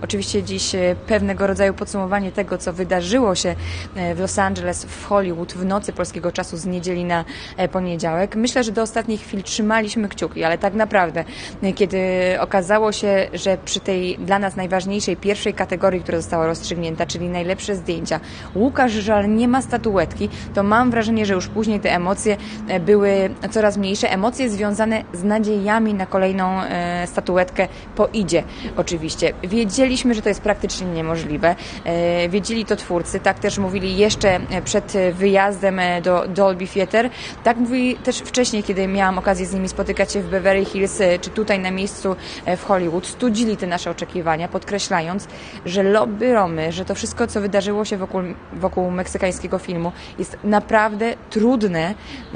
oczywiście dziś pewnego rodzaju podsumowanie tego, co wydarzyło się w Los Angeles, w Hollywood w nocy polskiego czasu z niedzieli na poniedziałek. Myślę, że do ostatnich chwil trzymaliśmy kciuki, ale tak naprawdę, kiedy okazało się, że przy tej dla nas najważniejszej pierwszej kategorii, która została rozstrzygnięta, czyli najlepsze zdjęcia, Łukasz Żal nie ma statuetki, to mam wrażenie, że już później te emocje były coraz mniejsze. Emocje związane z nadziejami na kolejną statuetkę po Idzie oczywiście. Wiedzieliśmy, że to jest praktycznie niemożliwe. Wiedzieli to twórcy, tak też mówili jeszcze przed wyjazdem do Dolby Theatre. Tak mówili też wcześniej, kiedy miałam okazję z nimi spotykać się w Beverly Hills, czy tutaj na miejscu w Hollywood. Studzili te nasze oczekiwania, podkreślając, że lobby Romy, że to wszystko, co wydarzyło się wokół meksykańskiego filmu, jest naprawdę trudne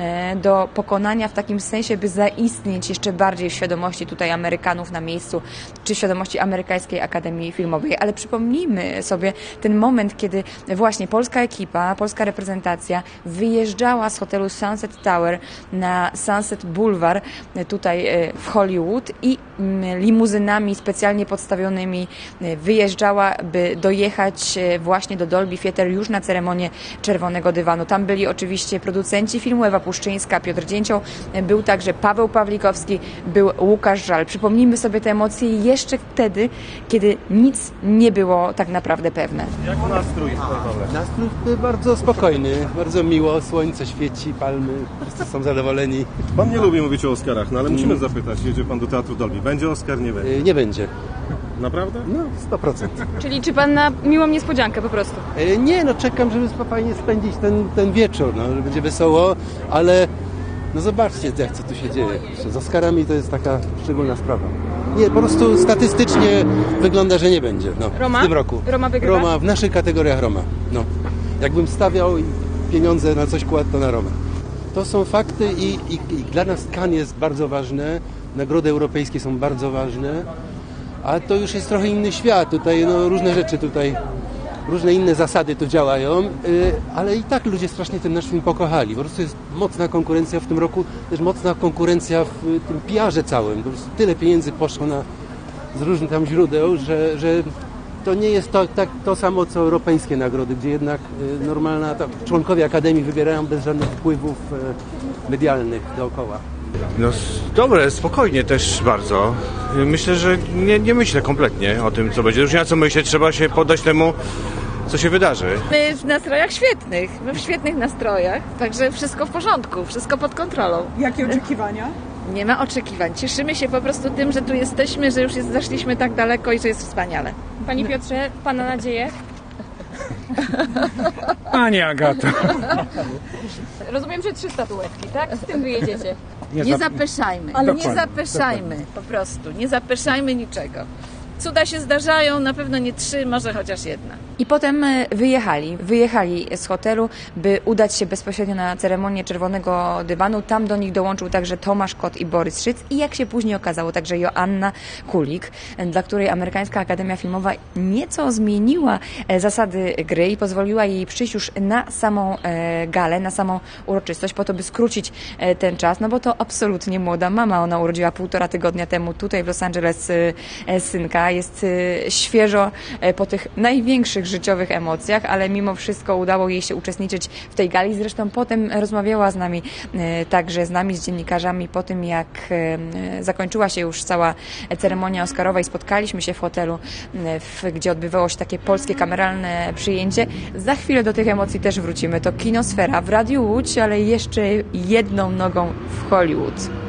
do pokonania w takim sensie, by zaistnieć jeszcze bardziej w świadomości tutaj Amerykanów na miejscu, czy w świadomości Amerykańskiej Akademii Filmowej. Ale przypomnijmy sobie ten moment, kiedy właśnie polska ekipa, polska reprezentacja wyjeżdżała z hotelu Sunset Tower na Sunset Boulevard tutaj w Hollywood i limuzynami specjalnie podstawionymi wyjeżdżała, by dojechać właśnie do Dolby Theatre już na ceremonię Czerwonego Dywanu. Tam byli oczywiście producenci filmu, Ewa Puszczyńska, Piotr Dzięcioł, był także Paweł Pawlikowski, był Łukasz Żal. Przypomnijmy sobie te emocje jeszcze wtedy, kiedy nic nie było tak naprawdę pewne. Jak nastrój? Nastrój bardzo spokojny, bardzo miło, słońce świeci, palmy, wszyscy są zadowoleni. Pan nie lubi mówić o Oscarach, no ale musimy zapytać, jedzie pan do Teatru Dolby. Będzie Oscar, nie będzie? Nie będzie. Naprawdę? No, 100%. Czyli czy pan na miłą niespodziankę po prostu? Nie, no czekam, żeby fajnie spędzić ten wieczór, no, że będzie wesoło, ale no zobaczcie, jak co tu się dzieje. Z Oscarami to jest taka szczególna sprawa. Nie, po prostu statystycznie wygląda, że nie będzie. No, Roma? W tym roku. Roma wygrywa? Roma, w naszych kategoriach Roma. No. Jakbym stawiał pieniądze na coś kładł, to na Romę. To są fakty i dla nas Cannes jest bardzo ważne, nagrody europejskie są bardzo ważne, a to już jest trochę inny świat. Tutaj no, różne rzeczy tutaj, różne inne zasady tu działają, ale i tak ludzie strasznie ten nasz film pokochali. Po prostu jest mocna konkurencja w tym roku, też mocna konkurencja w tym PR-ze całym. Po prostu tyle pieniędzy poszło z różnych tam źródeł, że to nie jest to samo co europejskie nagrody, gdzie jednak normalna członkowie Akademii wybierają bez żadnych wpływów medialnych dookoła. No dobre, spokojnie też bardzo. Myślę, że nie myślę kompletnie o tym, co będzie. Już nie ma co myśleć, trzeba się poddać temu, co się wydarzy. My w nastrojach świetnych, my w świetnych nastrojach, także wszystko w porządku, wszystko pod kontrolą. Jakie oczekiwania? Nie ma oczekiwań. Cieszymy się po prostu tym, że tu jesteśmy, że już zaszliśmy tak daleko i że jest wspaniale. Panie Piotrze, pana nadzieje? Pani Agato. Rozumiem, że 3 statuetki, tak? Z tym wyjedziecie. Nie zapeszajmy, Ale nie zapeszajmy po prostu, nie zapeszajmy niczego. Cuda się zdarzają, na pewno nie 3, może chociaż 1. I potem wyjechali z hotelu, by udać się bezpośrednio na ceremonię Czerwonego Dywanu. Tam do nich dołączył także Tomasz Kot i Borys Szyc i jak się później okazało, także Joanna Kulik, dla której Amerykańska Akademia Filmowa nieco zmieniła zasady gry i pozwoliła jej przyjść już na samą galę, na samą uroczystość, po to, by skrócić ten czas, no bo to absolutnie młoda mama. Ona urodziła 1,5 tygodnia temu tutaj w Los Angeles synka. Jest świeżo po tych największych życiowych emocjach, ale mimo wszystko udało jej się uczestniczyć w tej gali. Zresztą potem rozmawiała z nami, także z nami, z dziennikarzami, po tym jak zakończyła się już cała ceremonia oscarowa i spotkaliśmy się w hotelu, gdzie odbywało się takie polskie kameralne przyjęcie. Za chwilę do tych emocji też wrócimy. To Kinosfera w Radiu Łódź, ale jeszcze jedną nogą w Hollywood.